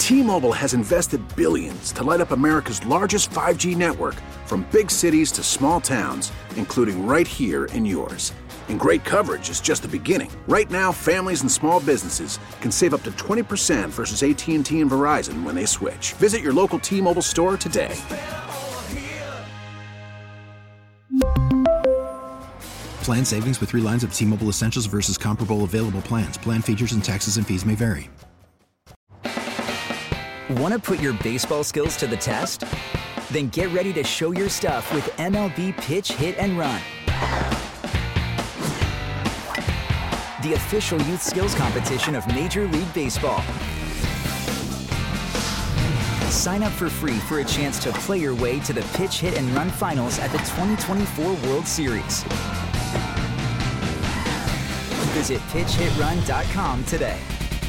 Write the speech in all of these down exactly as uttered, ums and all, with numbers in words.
T-Mobile has invested billions to light up America's largest five G network, from big cities to small towns, including right here in yours. And great coverage is just the beginning. Right now, families and small businesses can save up to twenty percent versus A T and T and Verizon when they switch. Visit your local T-Mobile store today. Plan savings with three lines of T-Mobile Essentials versus comparable available plans. Plan features and taxes and fees may vary. Want to put your baseball skills to the test? Then get ready to show your stuff with M L B Pitch, Hit, and Run. The official youth skills competition of Major League Baseball. Sign up for free for a chance to play your way to the Pitch, Hit, and Run finals at the twenty twenty-four World Series. Visit pitch hit run dot com today.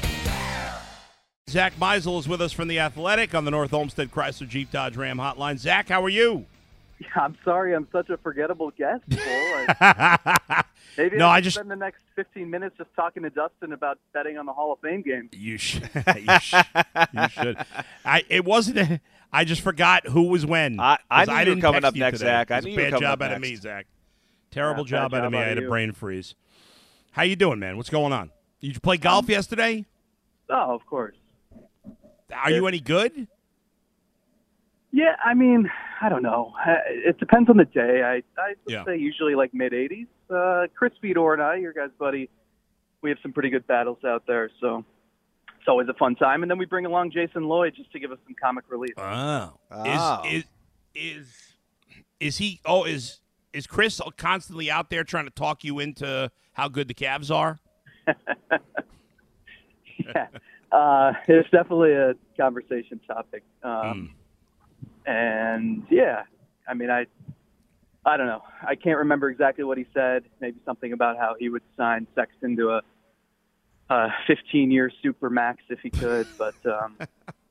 Zach Meisel is with us from The Athletic on the North Olmsted Chrysler Jeep Dodge Ram hotline. Zach, how are you? I'm sorry I'm such a forgettable guest, Cole. Maybe no, I, I just spend the next fifteen minutes just talking to Dustin about betting on the Hall of Fame game. You should. you should. You should. I, it wasn't. A, I just forgot who was when. I, I knew I you were didn't coming text up you next, today. Zach. I It was knew a you were bad coming job up out next. of me, Zach. Terrible Yeah, job bad out of job me. out I had of a you. brain freeze. How you doing, man? What's going on? Did you play golf Um, yesterday? Oh, of course. Are you any good? Yeah, I mean, I don't know. Uh, It depends on the day. I I would Yeah. say usually like mid eighties. Uh, Chris Fedor and I, your guys' buddy, we have some pretty good battles out there, so it's always a fun time. And then we bring along Jason Lloyd just to give us some comic relief. Oh. Oh. Is is is is he? Oh, is is Chris constantly out there trying to talk you into how good the Cavs are? yeah, uh, it's definitely a conversation topic. Um, And yeah, I mean, I, I don't know. I can't remember exactly what he said. Maybe something about how he would sign Sexton to a, a fifteen-year super max if he could. But um,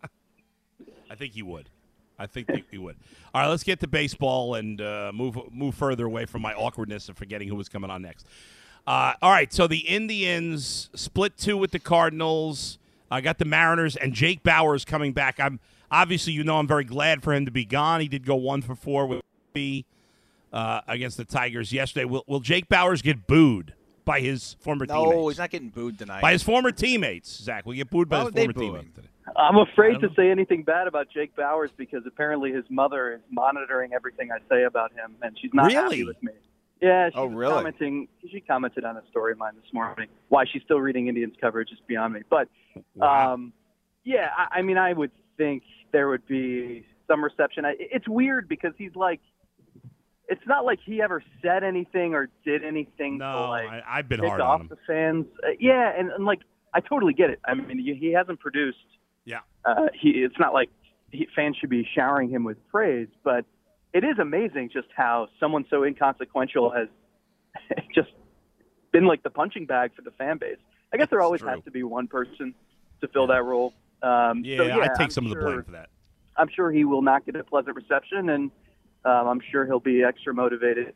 I think he would. I think he would. All right, let's get to baseball and uh, move move further away from my awkwardness of forgetting who was coming on next. Uh, all right, so the Indians split two with the Cardinals. I got the Mariners and Jake Bauers coming back. I'm obviously, you know, I'm very glad for him to be gone. He did go one for four with me uh, against the Tigers yesterday. Will, will Jake Bauers get booed by his former No, teammates? he's not getting booed tonight. By his former teammates, Zach. Will he get booed by Why his would they former boo him? teammates today? I'm I afraid don't to know. say anything bad about Jake Bauers because apparently his mother is monitoring everything I say about him, and she's not happy Really? with me. Yeah, she Oh, was really? commenting. She commented on a story of mine this morning. Why she's still reading Indians coverage is beyond me. But Wow. um, yeah, I, I mean, I would think there would be some reception. I, it's weird because he's like, it's not like he ever said anything or did anything No, to like I, I've been pick hard off on him. the fans. Uh, yeah, and, and like I totally get it. I mean, he, he hasn't produced. Yeah. Uh, he it's not like he, fans should be showering him with praise, but it is amazing just how someone so inconsequential has just been like the punching bag for the fan base. I guess there That's always true. has to be one person to fill that role. Um, Yeah, so, yeah I take I'm some of the sure- blame for that. I'm sure he will not get a pleasant reception, and um, I'm sure he'll be extra motivated.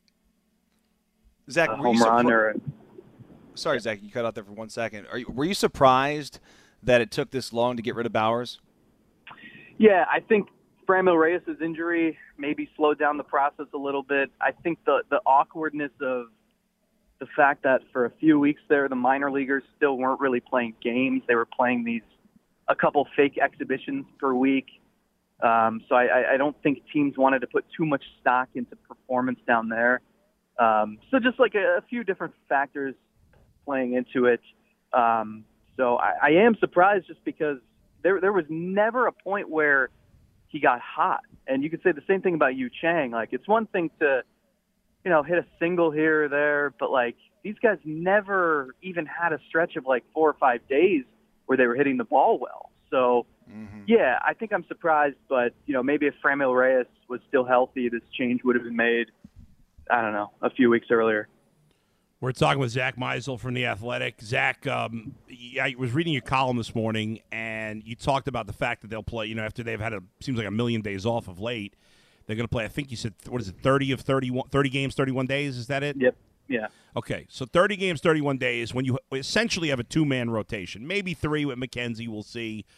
Zach, A were you home run surpri- or a, Sorry, Zach, you cut out there for one second. Are you, were you surprised that it took this long to get rid of Bowers? Yeah, I think Framil Reyes' injury maybe slowed down the process a little bit. I think the, the awkwardness of the fact that for a few weeks there, the minor leaguers still weren't really playing games. They were playing these a couple fake exhibitions per week. Um, so I, I don't think teams wanted to put too much stock into performance down there. Um, so just like a, a few different factors playing into it. Um, so I, I am surprised just because there there was never a point where he got hot. And you could say the same thing about Yu Chang. Like, it's one thing to, you know, hit a single here or there, but like these guys never even had a stretch of like four or five days where they were hitting the ball well. So Mm-hmm. yeah, I think I'm surprised, but you know, maybe if Framil Reyes was still healthy, this change would have been made, I don't know, a few weeks earlier. We're talking with Zach Meisel from The Athletic. Zach, um, I was reading your column this morning, and you talked about the fact that they'll play, you know, after they've had a, seems like a million days off of late, they're going to play, I think you said, what is it, thirty of thirty-one, thirty games, thirty-one days, is that it? Yep. Yeah. Okay, so thirty games, thirty-one days, when you essentially have a two-man rotation, maybe three with McKenzie, we'll see.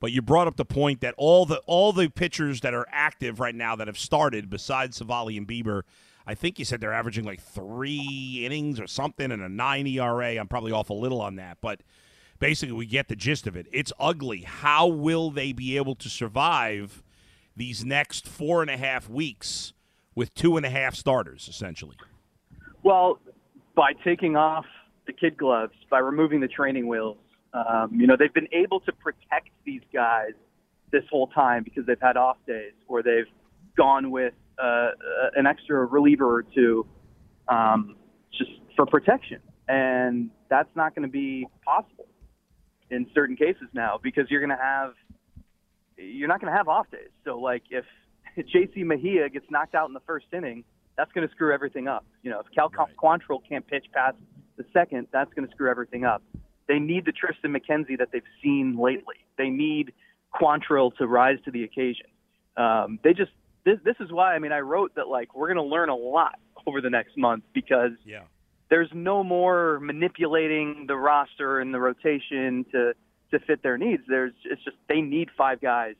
But you brought up the point that all the all the pitchers that are active right now that have started, besides Savali and Bieber, I think you said they're averaging like three innings or something and a nine E R A. I'm probably off a little on that, but basically we get the gist of it. It's ugly. How will they be able to survive these next four and a half weeks with two and a half starters, essentially? Well, by taking off the kid gloves, by removing the training wheels, um, you know, they've been able to protect these guys this whole time because they've had off days or they've gone with uh, an extra reliever or two um, just for protection. And that's not going to be possible in certain cases now because you're going to have you're not going to have off days. So, like, if J C Mejia gets knocked out in the first inning, that's going to screw everything up. You know, if Cal right. Quantrill can't pitch past the second, that's going to screw everything up. They need the Tristan McKenzie that they've seen lately. They need Quantrill to rise to the occasion. Um, they just this, this is why, I mean, I wrote that, like, we're going to learn a lot over the next month because yeah. there's no more manipulating the roster and the rotation to to fit their needs. There's it's just they need five guys.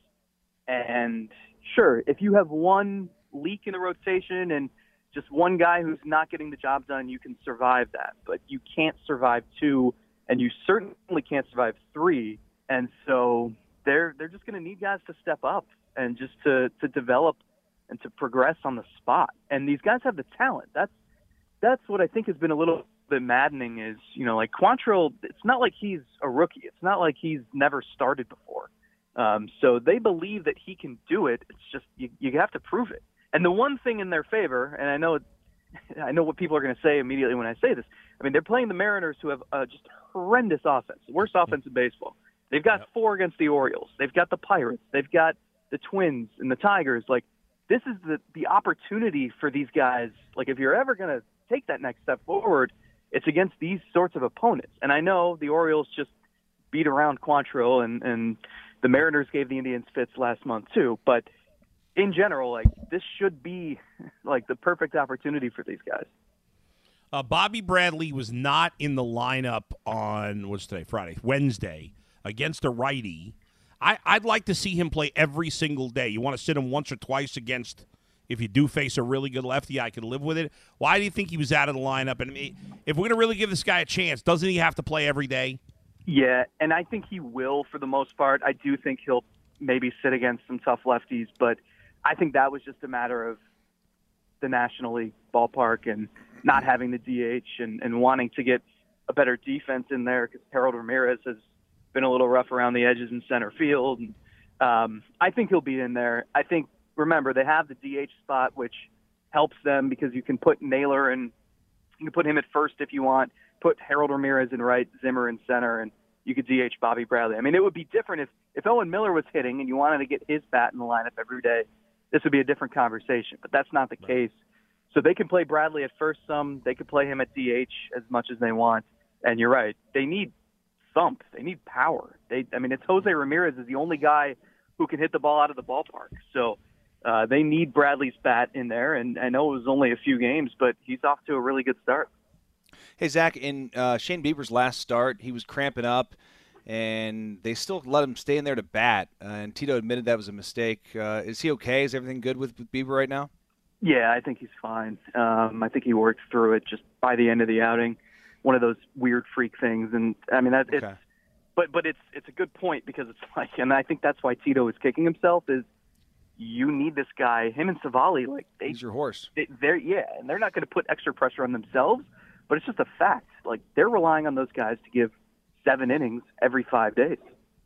And sure, if you have one leak in the rotation and just one guy who's not getting the job done, you can survive that. But you can't survive two, and you certainly can't survive three. And so they're they're just going to need guys to step up and just to, to develop and to progress on the spot. And these guys have the talent. That's that's what I think has been a little bit maddening is, you know, like Quantrill, it's not like he's a rookie. It's not like he's never started before. Um, so they believe that he can do it. It's just you, you have to prove it. And the one thing in their favor, and I know I know what people are going to say immediately when I say this, I mean, they're playing the Mariners who have uh, just horrendous offense, worst offense in baseball. They've got yep. four against the Orioles. They've got the Pirates. They've got the Twins and the Tigers. Like, this is the, the opportunity for these guys. Like, if you're ever going to take that next step forward, it's against these sorts of opponents. And I know the Orioles just beat around Quantrill, and, and the Mariners gave the Indians fits last month too. But in general, like, this should be like the perfect opportunity for these guys. Uh, Bobby Bradley was not in the lineup on, what's today, Friday, Wednesday, against a righty. I, I'd like to see him play every single day. You want to sit him once or twice against, if you do face a really good lefty, I could live with it. Why do you think he was out of the lineup? And if we're going to really give this guy a chance, doesn't he have to play every day? Yeah, and I think he will for the most part. I do think he'll maybe sit against some tough lefties, but I think that was just a matter of the National League ballpark and not having the D H and, and wanting to get a better defense in there because Harold Ramirez has been a little rough around the edges in center field. And, um, I think he'll be in there. I think, remember, they have the D H spot, which helps them because you can put Naylor and you can put him at first if you want, put Harold Ramirez in right, Zimmer in center, and you could D H Bobby Bradley. I mean, it would be different if, if Owen Miller was hitting and you wanted to get his bat in the lineup every day. This would be a different conversation, but that's not the right. case. So they can play Bradley at first some. They could play him at D H as much as they want. And you're right. They need thump. They need power. They, I mean, it's Jose Ramirez is the only guy who can hit the ball out of the ballpark. So uh, they need Bradley's bat in there. And I know it was only a few games, but he's off to a really good start. Hey, Zach, in uh, Shane Bieber's last start, he was cramping up, and they still let him stay in there to bat. Uh, and Tito admitted that was a mistake. Uh, is he okay? Is everything good with, with Bieber right now? Yeah, I think he's fine. Um, I think he worked through it just by the end of the outing. One of those weird freak things, and I mean that okay. it's. But but it's it's a good point because it's like, and I think that's why Tito is kicking himself is you need this guy, him and Savali, like they, he's your horse. They, they're yeah, and they're not going to put extra pressure on themselves, but it's just a fact. Like they're relying on those guys to give seven innings every five days.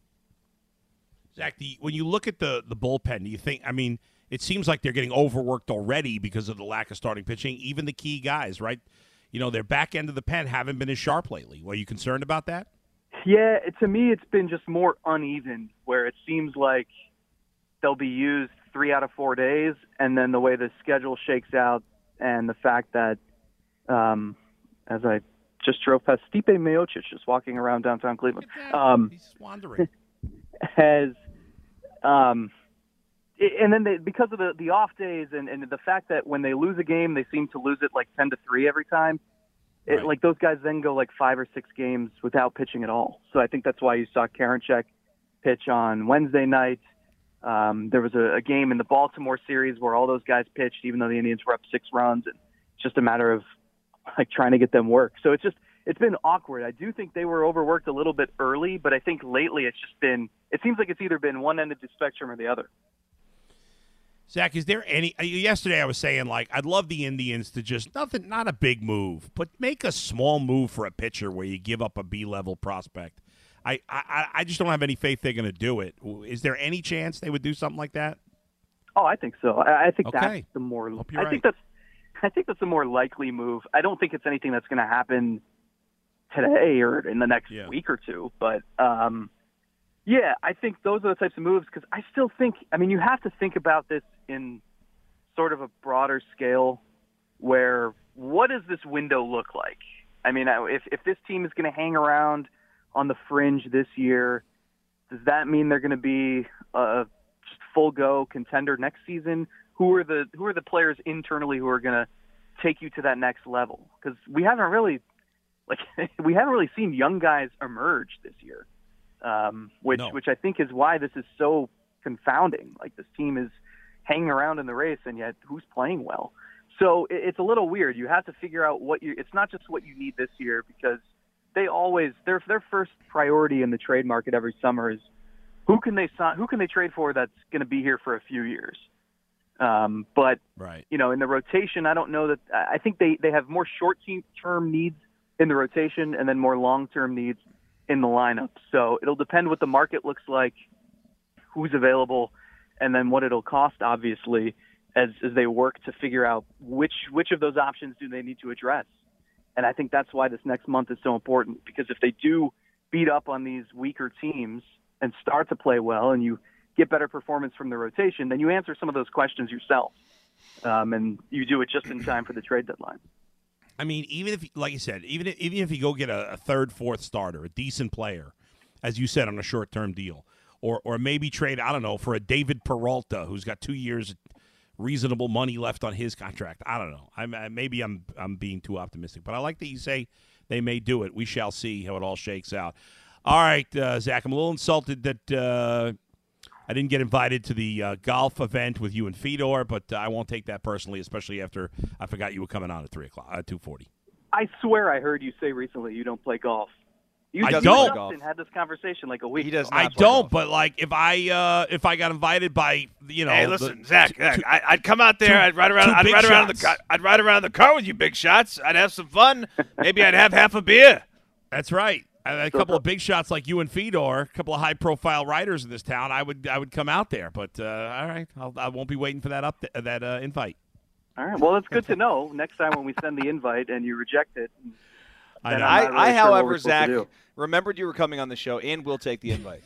Zach, the, when you look at the the bullpen, do you think? I mean. It seems like they're getting overworked already because of the lack of starting pitching. Even the key guys, right? You know, their back end of the pen haven't been as sharp lately. Are you concerned about that? Yeah, to me it's been just more uneven, where it seems like they'll be used three out of four days, and then the way the schedule shakes out and the fact that, um, as I just drove past Stipe Miocic just walking around downtown Cleveland. Um, He's wandering. Has um, – And then they, because of the, the off days and, and the fact that when they lose a game, they seem to lose it like ten to three every time. It, right. Like those guys then go like five or six games without pitching at all. So I think that's why you saw Karinchak pitch on Wednesday night. Um, there was a, a game in the Baltimore series where all those guys pitched, even though the Indians were up six runs. And it's just a matter of like trying to get them work. So it's just it's been awkward. I do think they were overworked a little bit early, but I think lately it's just been it seems like it's either been one end of the spectrum or the other. Zach, is there any – yesterday I was saying, like, I'd love the Indians to just – nothing, not a big move, but make a small move for a pitcher where you give up a B-level prospect. I, I, I just don't have any faith they're going to do it. Is there any chance they would do something like that? Oh, I think so. I, I think okay. that's the more Hope – you're I right. think that's I think that's the more likely move. I don't think it's anything that's going to happen today or in the next yeah. week or two, but um, – yeah, I think those are the types of moves because I still think – I mean, you have to think about this in sort of a broader scale where what does this window look like? I mean, if, if this team is going to hang around on the fringe this year, does that mean they're going to be a just full-go contender next season? Who are the who are the players internally who are going to take you to that next level? Because we haven't really – like we haven't really seen young guys emerge this year. Um, which no. which I think is why this is so confounding. Like this team is hanging around in the race, and yet who's playing well? So it, it's a little weird. You have to figure out what you. It's not just what you need this year because they always their their first priority in the trade market every summer is who can they sign, who can they trade for that's going to be here for a few years. Um, but right. you know, in the rotation, I don't know that. I think they they have more short term needs in the rotation, and then more long term needs in the lineup. So it'll depend what the market looks like, who's available, and then what it'll cost, obviously, as, as they work to figure out which which of those options do they need to address. And I think that's why this next month is so important, because if they do beat up on these weaker teams and start to play well and you get better performance from the rotation, then you answer some of those questions yourself. Um, and you do it just in time for the trade deadline. I mean, even if, like you said, even if, even if you go get a, a third, fourth starter, a decent player, as you said, on a short-term deal, or or maybe trade, I don't know, for a David Peralta who's got two years reasonable money left on his contract. I don't know. I'm, I, maybe I'm I'm being too optimistic, but I like that you say they may do it. We shall see how it all shakes out. All right, uh, Zach, I'm a little insulted that uh, I didn't get invited to the uh, golf event with you and Fedor, but uh, I won't take that personally, especially after I forgot you were coming on at three o'clock, at two forty. I swear I heard you say recently you don't play golf. You I you don't. Justin had this conversation like a week. He does ago. not I play don't, golf. but like if I uh, if I got invited by you know, Hey, listen, the, Zach. two- Zach, two- I, I'd come out there. two- I'd ride around. two I'd big ride around the. shots. Car, I'd ride around the car with you, big shots. I'd have some fun. Maybe I'd have half a beer. That's right. A, a couple of big shots like you and Fedor, a couple of high-profile writers in this town. I would I would come out there, but uh, all right, I'll, I won't be waiting for that up that uh, invite. All right. Well, it's good to know. Next time when we send the invite and you reject it. I then know. I'm I, not really I sure what however, we're supposed to Zach, do. remembered you were coming on the show, and we'll take the invite.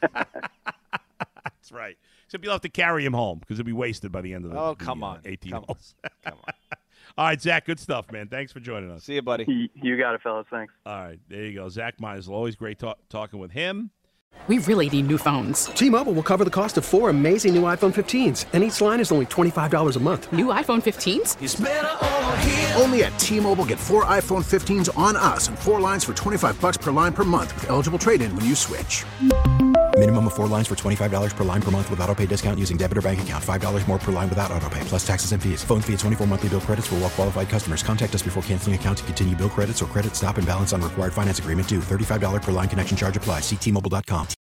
That's right. Except you'll have to carry him home because he'll be wasted by the end of the. Oh, the, come uh, on. eighteen Come on. holes. Come on. All right, Zach. Good stuff, man. Thanks for joining us. See you, buddy. You- You got it, fellas. Thanks. All right, there you go. Zach Meisel. Always great talk- talking with him. We really need new phones. T-Mobile will cover the cost of four amazing new iPhone fifteens, and each line is only twenty-five dollars a month. New iPhone fifteens? Only at T-Mobile, get four iPhone fifteens on us and four lines for twenty-five bucks per line per month with eligible trade-in when you switch. Minimum of four lines for twenty-five dollars per line per month with auto pay discount using debit or bank account. five dollars more per line without auto pay, plus taxes and fees. Phone fee at twenty-four monthly bill credits for well-qualified customers. Contact us before canceling account to continue bill credits or credit stop and balance on required finance agreement due. thirty-five dollars per line connection charge applies. See T Mobile dot com.